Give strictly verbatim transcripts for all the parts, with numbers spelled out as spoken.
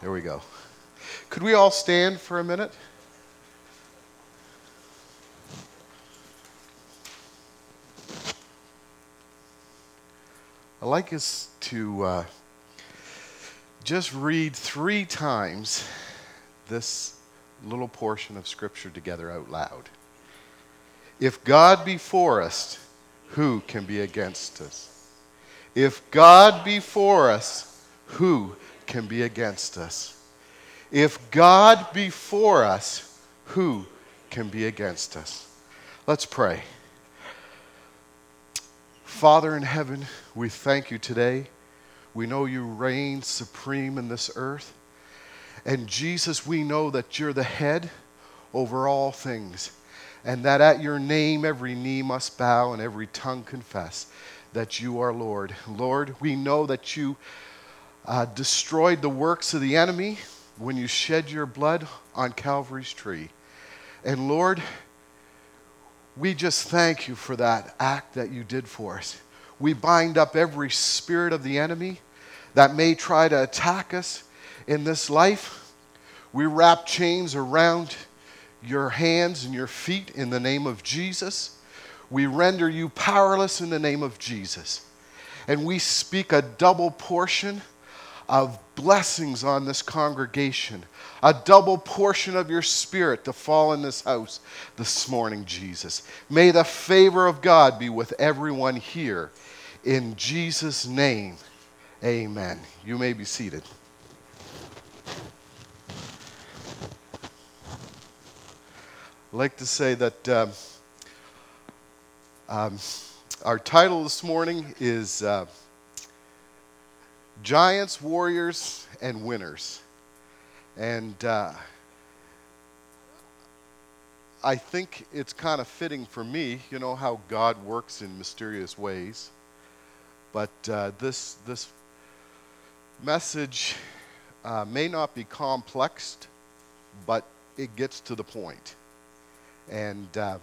There we go. Could we all stand for a minute? I'd like us to uh, just read three times this little portion of Scripture together out loud. If God be for us, who can be against us? If God be for us, who can be against us? If God be for us, who can be against us? Let's pray. Father in heaven, we thank you today. We know you reign supreme in this earth. And Jesus, we know that you're the head over all things, and that at your name every knee must bow and every tongue confess that you are Lord. Lord, we know that you uh, destroyed the works of the enemy when you shed your blood on Calvary's tree. And Lord, we just thank you for that act that you did for us. We bind up every spirit of the enemy that may try to attack us in this life. We wrap chains around your hands and your feet in the name of Jesus. We render you powerless in the name of Jesus. And we speak a double portion of blessings on this congregation, a double portion of your Spirit to fall in this house this morning, Jesus. May the favor of God be with everyone here. In Jesus' name, amen. You may be seated. I'd like to say that um, um, our title this morning is uh, Giants, Warriors, and Winners. And uh, I think it's kind of fitting for me, you know how God works in mysterious ways. But uh, this, this message uh, may not be complex, but it gets to the point. And uh,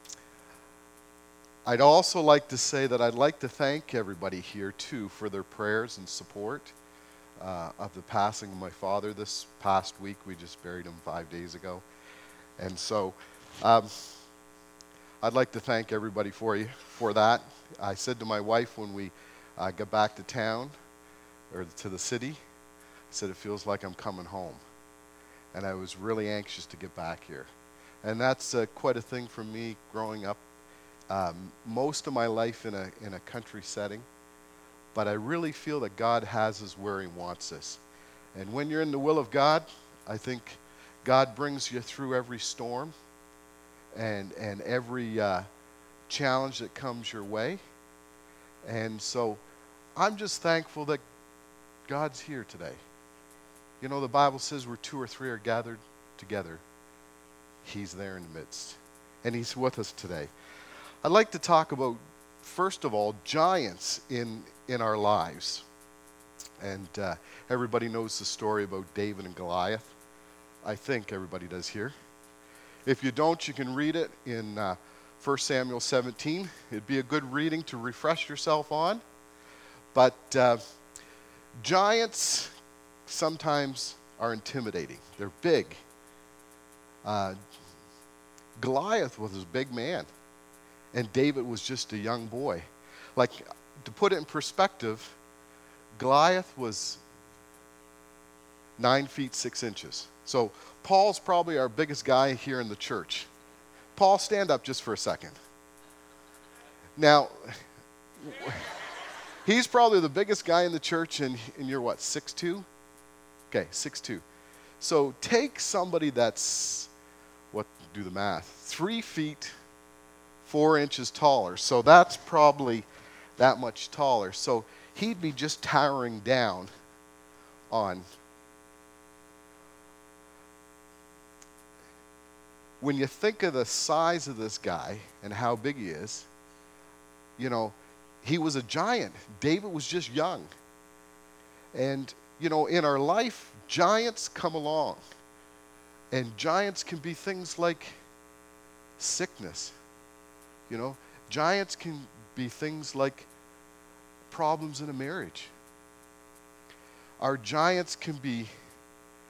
I'd also like to say that I'd like to thank everybody here, too, for their prayers and support uh, of the passing of my father this past week. We just buried him five days ago. And so um, I'd like to thank everybody for you for that. I said to my wife when we uh, got back to town, or to the city, I said, it feels like I'm coming home. And I was really anxious to get back here. And that's uh, quite a thing for me growing up um, most of my life in a in a country setting. But I really feel that God has us where he wants us. And when you're in the will of God, I think God brings you through every storm and, and every uh, challenge that comes your way. And so I'm just thankful that God's here today. You know, the Bible says where two or three are gathered together, he's there in the midst. And he's with us today. I'd like to talk about, first of all, giants in, in our lives. And uh, everybody knows the story about David and Goliath. I think everybody does here. If you don't, you can read it in uh, First Samuel seventeen. It'd be a good reading to refresh yourself on. But uh, giants sometimes are intimidating. They're big. Uh, Goliath was a big man, and David was just a young boy. Like, to put it in perspective, Goliath was nine feet six inches. So Paul's probably our biggest guy here in the church. Paul, stand up just for a second. Now, he's probably the biggest guy in the church, and, and you're what, six two? Okay, six two. So take somebody that's, what, do the math, three feet, four inches taller. So that's probably that much taller. So he'd be just towering down on. When you think of the size of this guy and how big he is, you know, he was a giant. David was just young. And, you know, in our life, giants come along. And giants can be things like sickness. You know, giants can be things like problems in a marriage. Our giants can be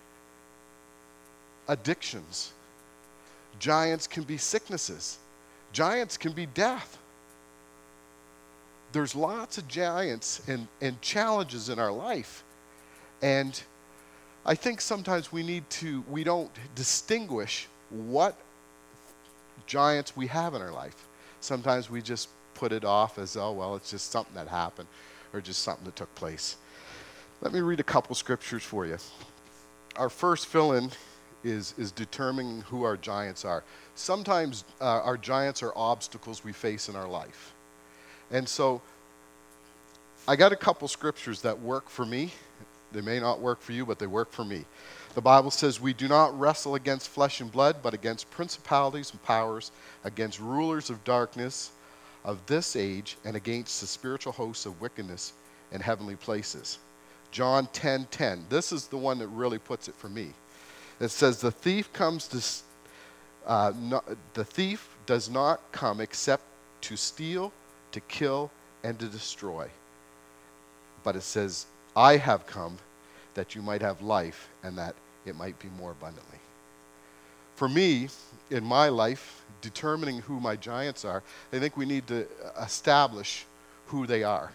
addictions. Giants can be sicknesses. Giants can be death. There's lots of giants and, and challenges in our life. And I think sometimes we need to, we don't distinguish what giants we have in our life. Sometimes we just put it off as, oh, well, it's just something that happened or just something that took place. Let me read a couple scriptures for you. Our first fill-in is, is determining who our giants are. Sometimes uh, our giants are obstacles we face in our life. And so I got a couple scriptures that work for me. They may not work for you, but they work for me. The Bible says, we do not wrestle against flesh and blood, but against principalities and powers, against rulers of darkness of this age, and against the spiritual hosts of wickedness in heavenly places. John ten ten. This is the one that really puts it for me. It says, the thief comes to, uh, not, the thief does not come except to steal, to kill, and to destroy. But it says, I have come that you might have life and that it might be more abundantly. For me, in my life, determining who my giants are, I think we need to establish who they are.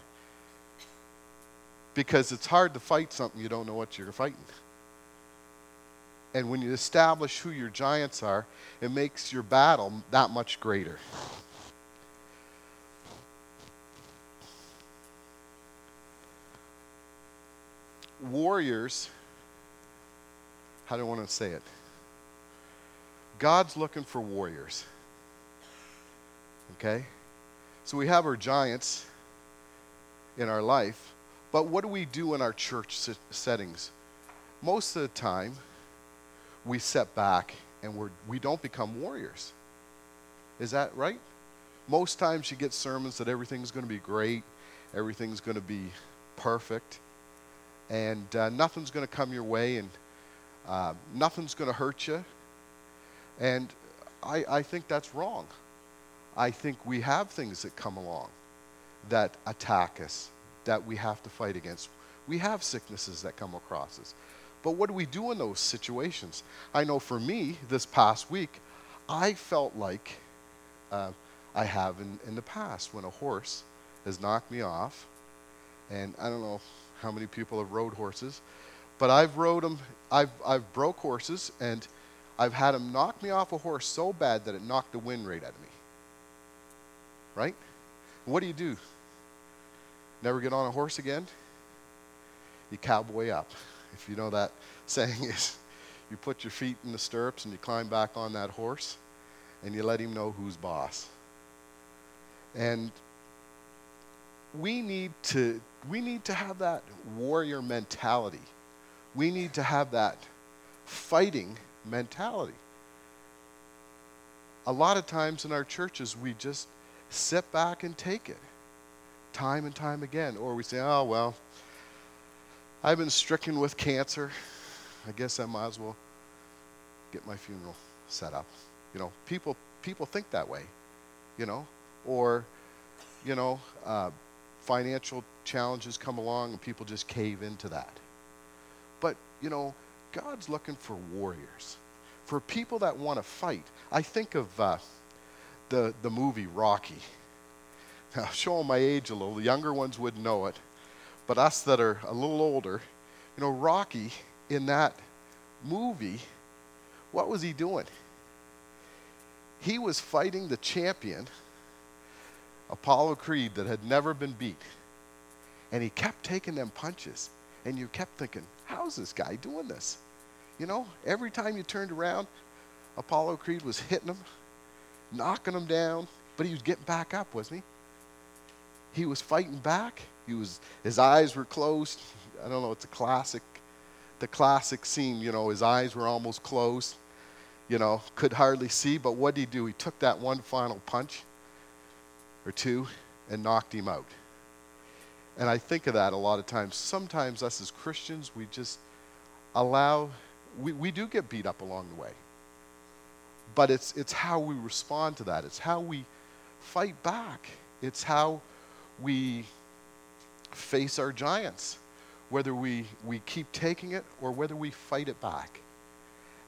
Because it's hard to fight something you don't know what you're fighting. And when you establish who your giants are, it makes your battle that much greater. Warriors, how do I want to say it? God's looking for warriors. Okay? So we have our giants in our life, but what do we do in our church settings? Most of the time, we set back and we're, we don't become warriors. Is that right? Most times you get sermons that everything's going to be great, everything's going to be perfect, and uh, nothing's going to come your way, and uh, nothing's going to hurt you. And I, I think that's wrong. I think we have things that come along that attack us, that we have to fight against. We have sicknesses that come across us. But what do we do in those situations? I know for me, this past week, I felt like uh, I have in, in the past when a horse has knocked me off. And I don't know how many people have rode horses, but I've rode them, I've, I've broke horses, and I've had them knock me off a horse so bad that it knocked the wind right out of me. Right? What do you do? Never get on a horse again? You cowboy up. If you know that saying is, you put your feet in the stirrups and you climb back on that horse and you let him know who's boss. And we need to we need to have that warrior mentality. We need to have that fighting mentality. A lot of times in our churches, we just sit back and take it time and time again. Or we say, oh, well, I've been stricken with cancer. I guess I might as well get my funeral set up. You know, people people think that way, you know. Or, you know, uh, financial challenges come along and people just cave into that. But, you know, God's looking for warriors, for people that want to fight. I think of uh, the, the movie Rocky. Now, showing my age a little, the younger ones wouldn't know it, but us that are a little older, you know, Rocky, in that movie, what was he doing? He was fighting the champion, Apollo Creed, that had never been beat. And he kept taking them punches. And you kept thinking, how's this guy doing this? You know, every time you turned around, Apollo Creed was hitting him, knocking him down, but he was getting back up, wasn't he? He was fighting back. He was, his eyes were closed. I don't know, it's a classic, the classic scene, you know, his eyes were almost closed, you know, could hardly see, but what did he do? He took that one final punch or two and knocked him out. And I think of that a lot of times. Sometimes us as Christians, we just allow, we, we do get beat up along the way. But it's it's how we respond to that. It's how we fight back. It's how we face our giants, whether we, we keep taking it or whether we fight it back.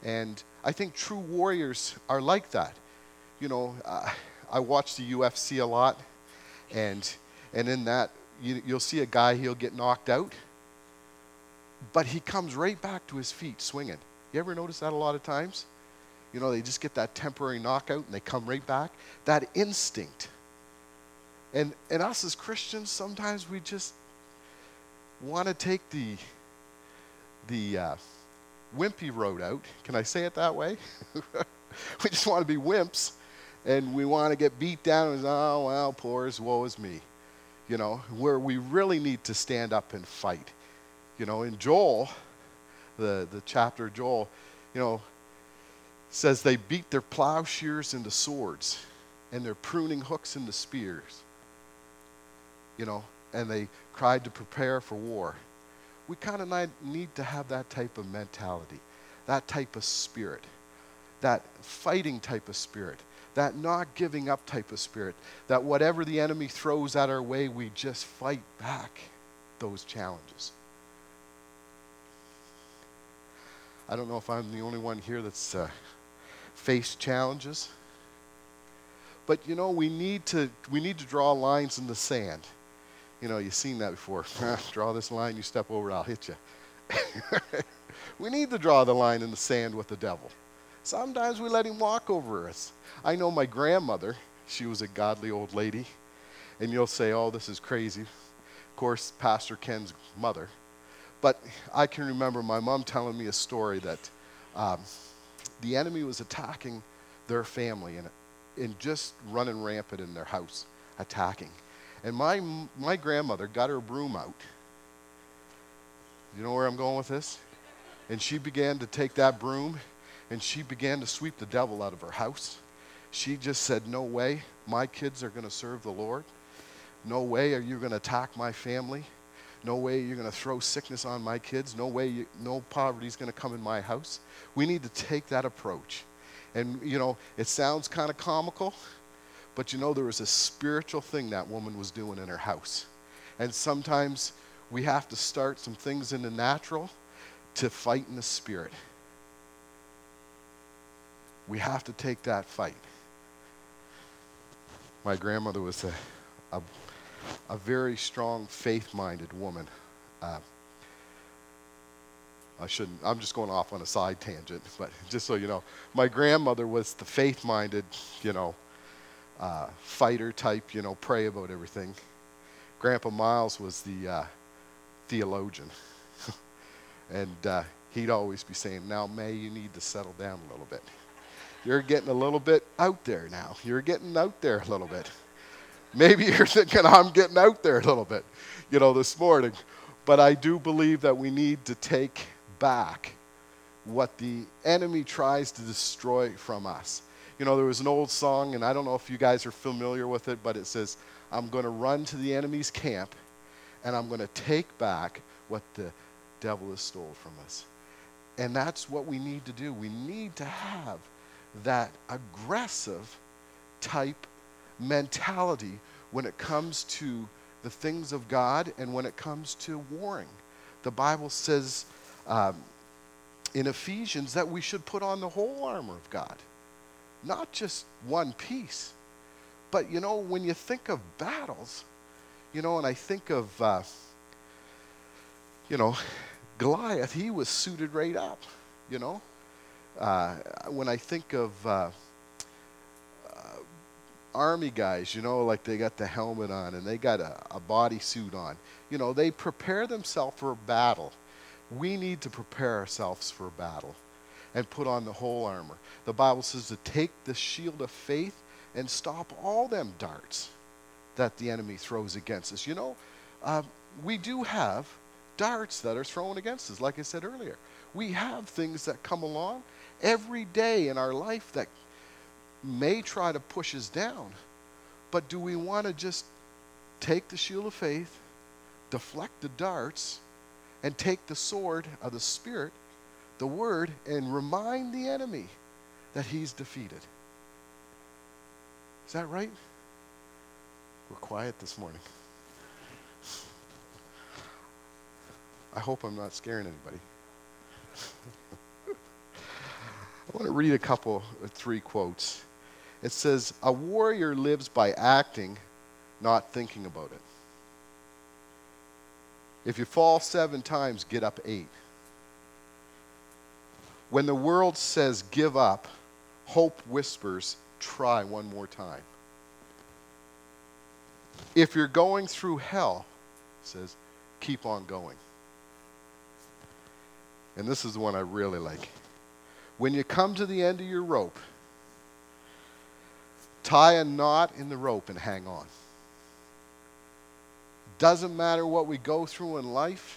And I think true warriors are like that. You know, uh, I watch the U F C a lot, and and in that, you, you'll see a guy, he'll get knocked out, but he comes right back to his feet swinging. You ever notice that a lot of times? You know, they just get that temporary knockout and they come right back. That instinct. And and us as Christians, sometimes we just want to take the the uh, wimpy road out. Can I say it that way? We just want to be wimps, and we want to get beat down and say, oh, well, poor as woe is me. You know, where we really need to stand up and fight. You know, in Joel, the, the chapter of Joel, you know, says they beat their plowshares into swords and their pruning hooks into spears. You know, and they cried to prepare for war. We kind of need to have that type of mentality, that type of spirit, that fighting type of spirit, that not giving up type of spirit, that whatever the enemy throws at our way, we just fight back those challenges. I don't know if I'm the only one here that's uh, faced challenges, but you know, we need to we need to draw lines in the sand. You know, you've seen that before. Draw this line, you step over it, I'll hit you. We need to draw the line in the sand with the devil. Sometimes we let him walk over us. I know my grandmother, she was a godly old lady, and you'll say, oh, this is crazy. Of course, Pastor Ken's mother. But I can remember my mom telling me a story that um, the enemy was attacking their family and, and just running rampant in their house, attacking. And my my grandmother got her broom out. You know where I'm going with this? And she began to take that broom and she began to sweep the devil out of her house. She just said, no way, my kids are going to serve the Lord. No way are you going to attack my family. No way you're going to throw sickness on my kids. No way, you, no poverty is going to come in my house. We need to take that approach. And, you know, it sounds kind of comical, but you know, there was a spiritual thing that woman was doing in her house. And sometimes we have to start some things in the natural to fight in the spirit. We have to take that fight. My grandmother was a, a, a very strong, faith-minded woman. Uh, I shouldn't, I'm just going off on a side tangent, but just so you know, my grandmother was the faith-minded, you know, Uh, fighter type, you know, pray about everything. Grandpa Miles was the uh, theologian. And uh, he'd always be saying, now, May, you need to settle down a little bit. You're getting a little bit out there now. You're getting out there a little bit. Maybe you're thinking, I'm getting out there a little bit, you know, this morning. But I do believe that we need to take back what the enemy tries to destroy from us. You know, there was an old song, and I don't know if you guys are familiar with it, but it says, I'm going to run to the enemy's camp, and I'm going to take back what the devil has stole from us. And that's what we need to do. We need to have that aggressive type mentality when it comes to the things of God and when it comes to warring. The Bible says um, in Ephesians that we should put on the whole armor of God. Not just one piece. But, you know, when you think of battles, you know, and I think of, uh, you know, Goliath, he was suited right up, you know. Uh, when I think of uh, uh, army guys, you know, like they got the helmet on and they got a, a bodysuit on. You know, they prepare themselves for a battle. We need to prepare ourselves for a battle and put on the whole armor. The Bible says to take the shield of faith and stop all them darts that the enemy throws against us. You know, uh, we do have darts that are thrown against us, like I said earlier. We have things that come along every day in our life that may try to push us down. But do we want to just take the shield of faith, deflect the darts, and take the sword of the Spirit, the Word, and remind the enemy that he's defeated? Is that right? We're quiet this morning. I hope I'm not scaring anybody. want to read a couple, uh, three quotes. It says, "A warrior lives by acting, not thinking about it. If you fall seven times, get up eight. When the world says give up, hope whispers, try one more time. If you're going through hell," it says, "keep on going." And this is the one I really like. "When you come to the end of your rope, tie a knot in the rope and hang on. Doesn't matter what we go through in life,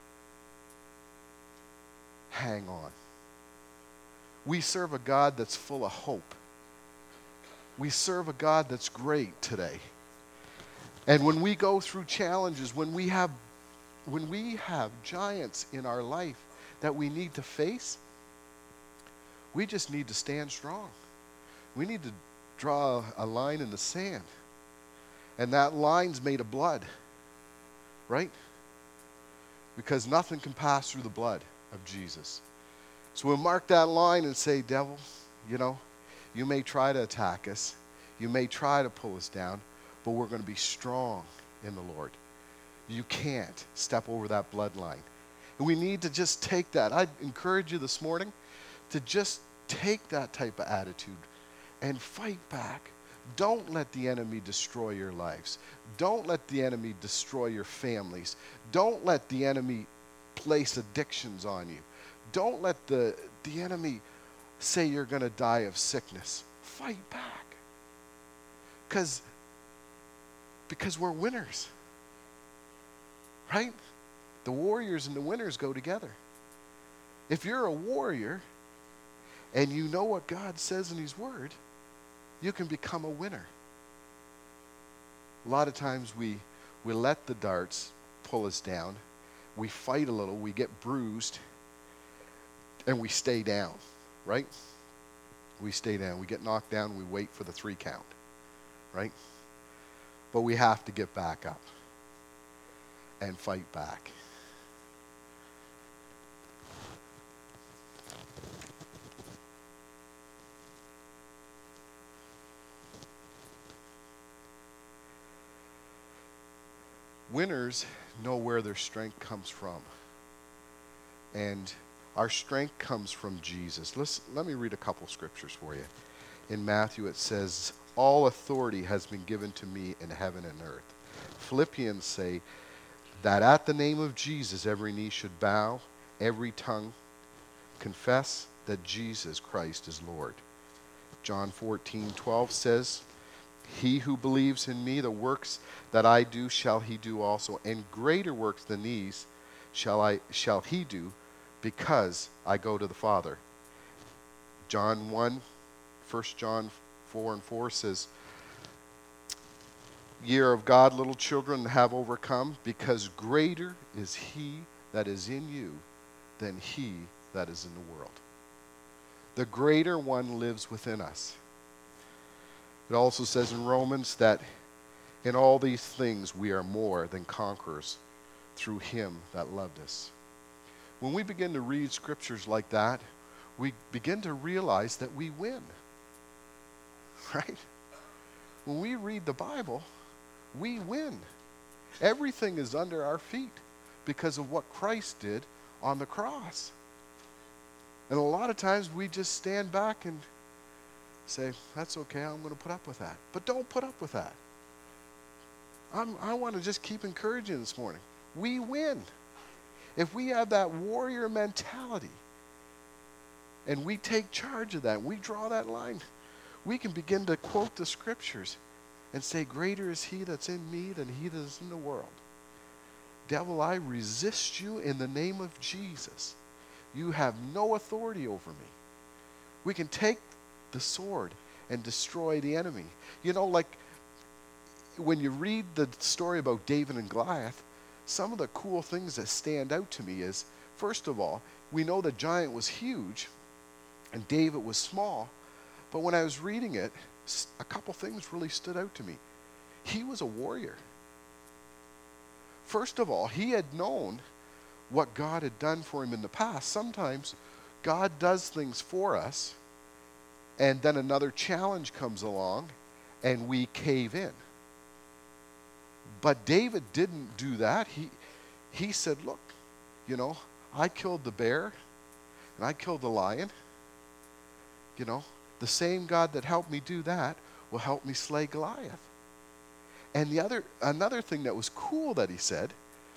hang on. We serve a God that's full of hope. We serve a God that's great today. And when we go through challenges, when we have when we have giants in our life that we need to face, we just need to stand strong. We need to draw a line in the sand. And that line's made of blood, right? Because nothing can pass through the blood of Jesus. So we'll mark that line and say, devil, you know, you may try to attack us. You may try to pull us down, but we're going to be strong in the Lord. You can't step over that bloodline. And we need to just take that. I encourage you this morning to just take that type of attitude and fight back. Don't let the enemy destroy your lives. Don't let the enemy destroy your families. Don't let the enemy place addictions on you. Don't let the, the enemy say you're going to die of sickness. Fight back. Because because we're winners. Right? The warriors and the winners go together. If you're a warrior and you know what God says in his word, you can become a winner. A lot of times we, we let the darts pull us down. We fight a little, we get bruised, and we stay down, right? We stay down. We get knocked down, we wait for the three count, right? But we have to get back up and fight back. Winners know where their strength comes from. And our strength comes from Jesus. Let's, let me read a couple scriptures for you. In Matthew it says, all authority has been given to me in heaven and earth. Philippians say that at the name of Jesus every knee should bow, every tongue confess that Jesus Christ is Lord. John fourteen twelve says, he who believes in me, the works that I do shall he do also, and greater works than these shall I shall he do, because I go to the Father. John one, First John four and four says, Year of God, little children, have overcome, because greater is he that is in you than he that is in the world. The greater one lives within us. It also says in Romans that in all these things we are more than conquerors through him that loved us. When we begin to read scriptures like that, we begin to realize that we win. Right? When we read the Bible, we win. Everything is under our feet because of what Christ did on the cross. And a lot of times we just stand back and say, that's okay, I'm going to put up with that. But don't put up with that. I'm, I want to just keep encouraging this morning. We win. If we have that warrior mentality and we take charge of that, we draw that line, we can begin to quote the scriptures and say, greater is he that's in me than he that is in the world. Devil, I resist you in the name of Jesus. You have no authority over me. We can take the sword and destroy the enemy. You know, like when you read the story about David and Goliath, some of the cool things that stand out to me is, first of all, we know the giant was huge and David was small, but when I was reading it, a couple things really stood out to me. He was a warrior. First of all, he had known what God had done for him in the past. Sometimes God does things for us And then another challenge comes along, and we cave in. But David didn't do that. He, he said, look, you know, I killed the bear, and I killed the lion. You know, the same God that helped me do that will help me slay Goliath. And the other, another thing that was cool that he said,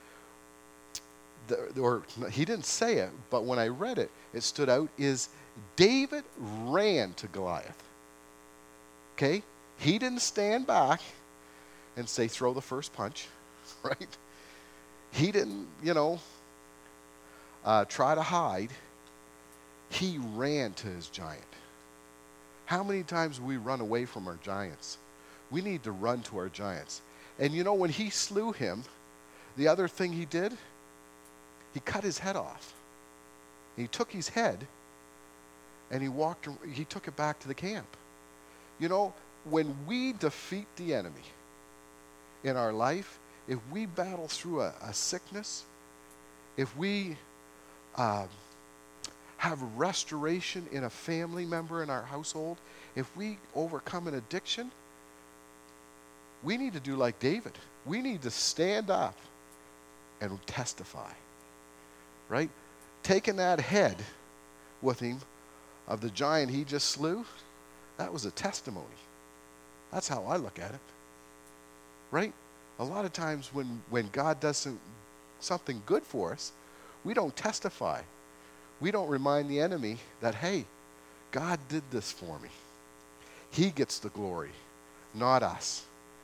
the, or he didn't say it, but when I read it, it stood out, is David ran to Goliath. Okay? He didn't stand back and say, throw the first punch, right? He didn't, you know, uh, try to hide. He ran to his giant. How many times we run away from our giants? We need to run to our giants. And you know, when he slew him, the other thing he did, he cut his head off. He took his head and he walked, he took it back to the camp. You know, when we defeat the enemy in our life, if we battle through a, a sickness, if we uh, have restoration in a family member in our household, if we overcome an addiction, we need to do like David. We need to stand up and testify, right? Taking that head with him of the giant he just slew, that was a testimony. That's how I look at it, right? A lot of times when, when God does some, something good for us, we don't testify. We don't remind the enemy that, hey, God did this for me. He gets the glory, not us.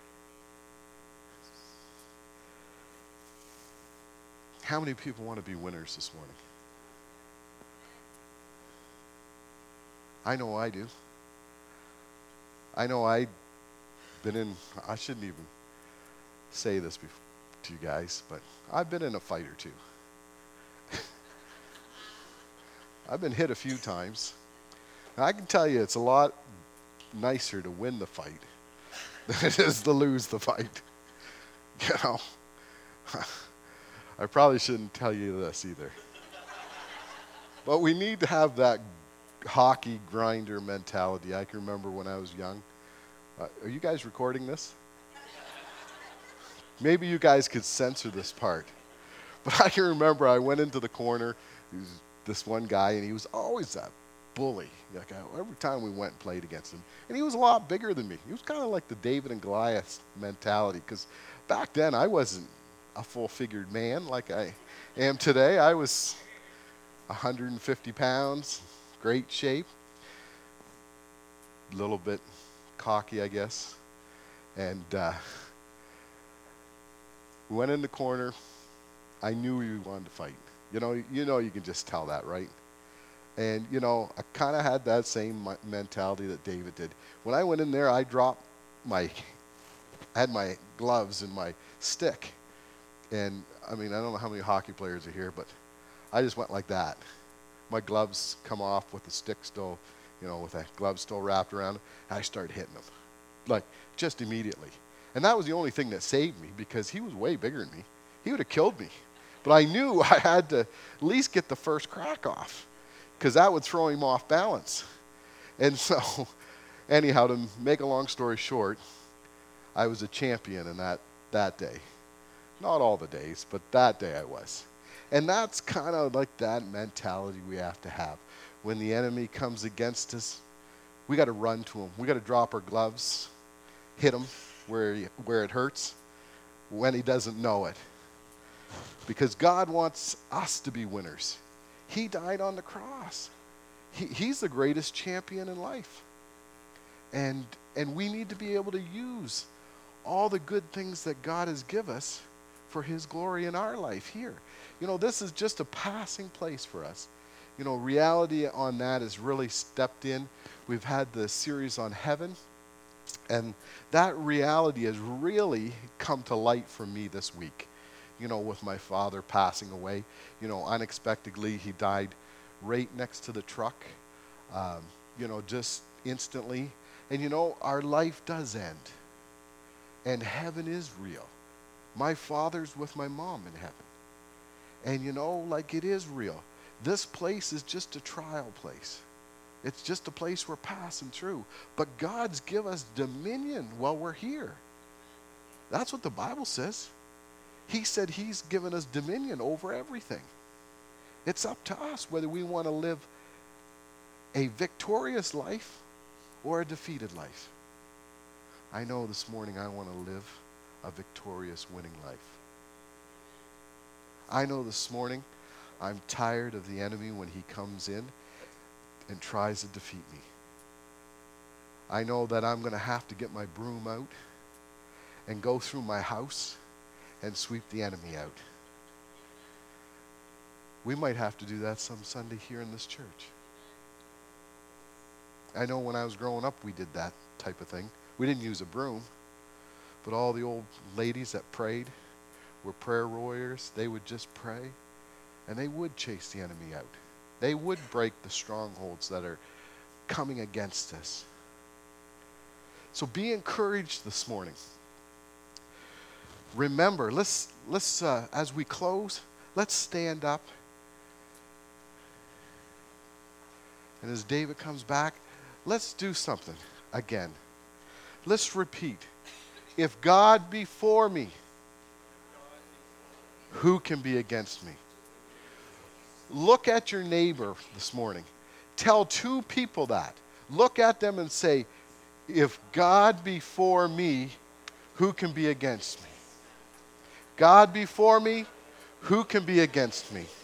How many people want to be winners this morning? I know I do. I know I've been in, I shouldn't even say this before, to you guys, but I've been in a fight or two. I've been hit a few times. And I can tell you it's a lot nicer to win the fight than it is to lose the fight. You know, I probably shouldn't tell you this either. But we need to have that hockey grinder mentality. I can remember when I was young. Uh, are you guys recording this? Maybe you guys could censor this part. But I can remember I went into the corner. He was this one guy, and he was always that bully. Like I, every time we went and played against him. And he was a lot bigger than me. He was kind of like the David and Goliath mentality, because back then I wasn't a full-figured man like I am today. I was one hundred fifty pounds, great shape, a little bit cocky, I guess. And uh, we went in the corner. I knew we wanted to fight. You know, you know, you can just tell that, right? And, you know, I kind of had that same mentality that David did. When I went in there, I dropped my, I had my gloves and my stick. And, I mean, I don't know how many hockey players are here, but I just went like that. My gloves come off with the stick still, you know, with the glove still wrapped around it. And I started hitting him, like, just immediately. And that was the only thing that saved me, because he was way bigger than me. He would have killed me. But I knew I had to at least get the first crack off, because that would throw him off balance. And so, anyhow, to make a long story short, I was a champion in that, that day. Not all the days, but that day I was. And that's kind of like that mentality we have to have. When the enemy comes against us, we got to run to him. We got to drop our gloves, hit him where, he, where it hurts, when he doesn't know it. Because God wants us to be winners. He died on the cross. He, he's the greatest champion in life. And, and we need to be able to use all the good things that God has given us for his glory in our life here. You know, this is just a passing place for us. You know, reality on that has really stepped in. We've had the series on heaven, and that reality has really come to light for me this week. You know, with my father passing away, you know, unexpectedly, he died right next to the truck, um, you know, just instantly. And, you know, our life does end, and heaven is real. My father's with my mom in heaven. And, you know, like, it is real. This place is just a trial place. It's just a place we're passing through. But God's give us dominion while we're here. That's what the Bible says. He said he's given us dominion over everything. It's up to us whether we want to live a victorious life or a defeated life. I know this morning I want to live a victorious, winning life. I know this morning I'm tired of the enemy when he comes in and tries to defeat me. I know that I'm going to have to get my broom out and go through my house and sweep the enemy out. We might have to do that some Sunday here in this church. I know when I was growing up, we did that type of thing. We didn't use a broom, but all the old ladies that prayed were prayer warriors. They would just pray, and they would chase the enemy out. They would break the strongholds that are coming against us. So be encouraged this morning. Remember, let's, let's uh, as we close, let's stand up. And as David comes back, let's do something again. Let's repeat. If God be for me, who can be against me? Look at your neighbor this morning. Tell two people that. Look at them and say, if God be for me, who can be against me? God be for me, who can be against me?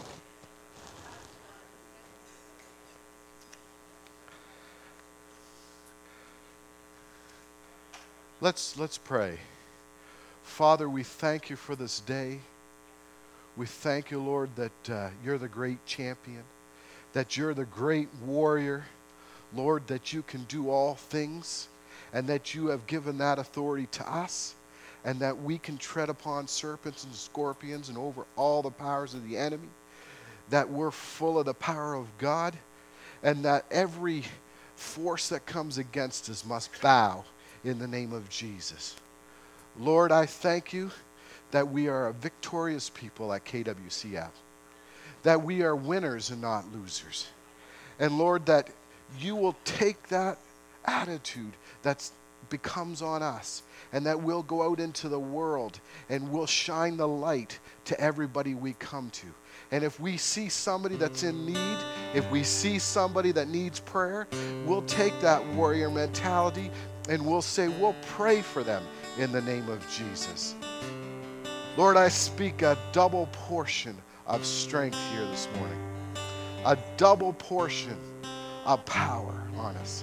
Let's, let's pray. Father, we thank you for this day. We thank you, Lord, that uh, you're the great champion, that you're the great warrior, Lord, that you can do all things, and that you have given that authority to us, and that we can tread upon serpents and scorpions and over all the powers of the enemy, that we're full of the power of God, and that every force that comes against us must bow in the name of Jesus. Lord, I thank you that we are a victorious people at K W C F, that we are winners and not losers. And Lord, that you will take that attitude that becomes on us, and that we'll go out into the world and we'll shine the light to everybody we come to. And if we see somebody that's in need, if we see somebody that needs prayer, we'll take that warrior mentality and we'll say, we'll pray for them in the name of Jesus. Lord, I speak a double portion of strength here this morning. A double portion of power on us.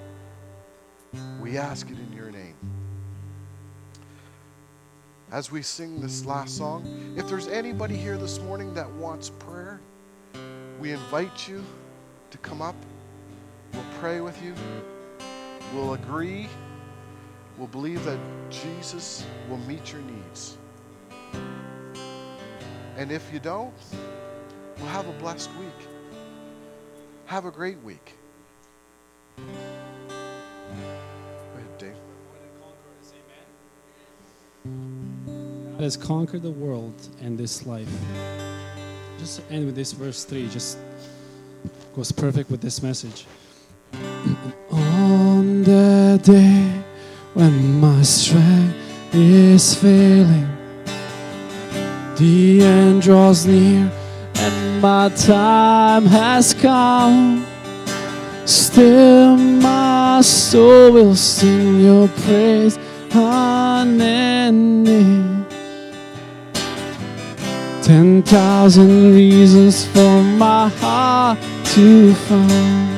We ask it in your name. As we sing this last song, if there's anybody here this morning that wants prayer, we invite you to come up. We'll pray with you. We'll agree. We'll believe that Jesus will meet your needs. And if you don't, we'll have a blessed week. Have a great week. Go ahead, Dave. God has conquered the world and this life. Just end with this verse three. Just goes perfect with this message. And on that day when my strength is failing, the end draws near and my time has come. Still my soul will sing your praise unending. Ten thousand reasons for my heart to find.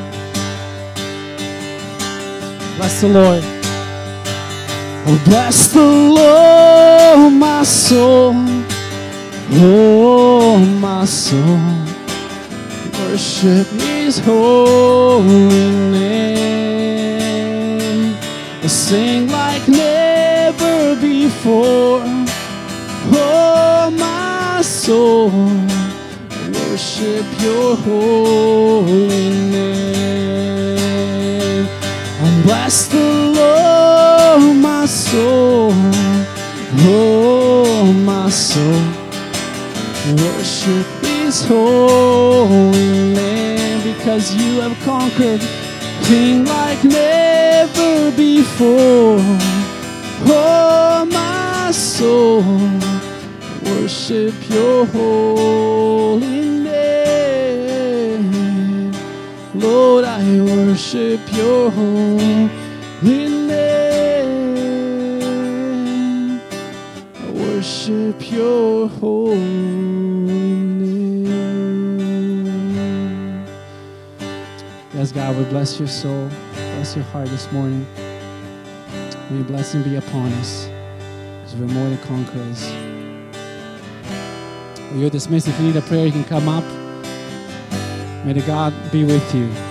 Bless the Lord. Oh, bless the Lord, my soul. Oh, my soul. Worship His holy name. Sing like never before. Oh, my soul, worship your holy name. Oh, bless the Lord, my soul. Oh, my soul, worship His holy name. 'cause you have conquered King like never before. Oh, my soul, worship your holy name. Lord, I worship your holy name. I worship your holy name. Yes, God, we bless your soul. Bless your heart this morning. May your blessing be upon us, because we're more than conquerors. Well, you're dismissed. If you need a prayer, you can come up. May the God be with you.